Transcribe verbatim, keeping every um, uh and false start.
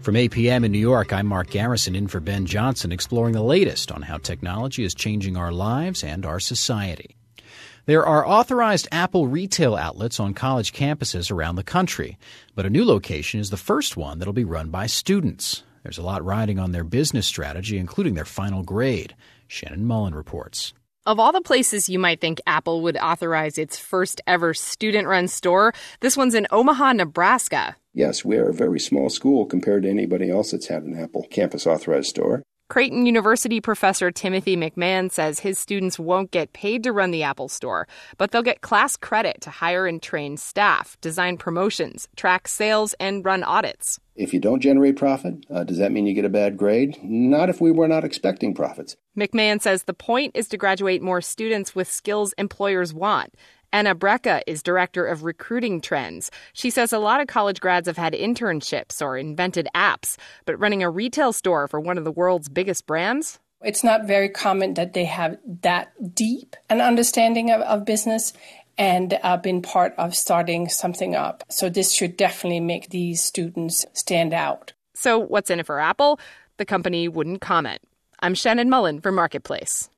From eight p.m. in New York, I'm Mark Garrison in for Ben Johnson, exploring the latest on how technology is changing our lives and our society. There are authorized Apple retail outlets on college campuses around the country, but a new location is the first one that'll be run by students. There's a lot riding on their business strategy, including their final grade. Shannon Mullen reports. Of all the places you might think Apple would authorize its first ever student-run store, this one's in Omaha, Nebraska. Yes, we are a very small school compared to anybody else that's had an Apple campus-authorized store. Creighton University professor Timothy McMahon says his students won't get paid to run the Apple store, but they'll get class credit to hire and train staff, design promotions, track sales, and run audits. If you don't generate profit, uh, does that mean you get a bad grade? Not if we were not expecting profits. McMahon says the point is to graduate more students with skills employers want. Anna Brecka is director of recruiting trends. She says a lot of college grads have had internships or invented apps, but running a retail store for one of the world's biggest brands? It's not very common that they have that deep an understanding of, of business and uh, been part of starting something up. So this should definitely make these students stand out. So what's in it for Apple? The company wouldn't comment. I'm Shannon Mullen for Marketplace.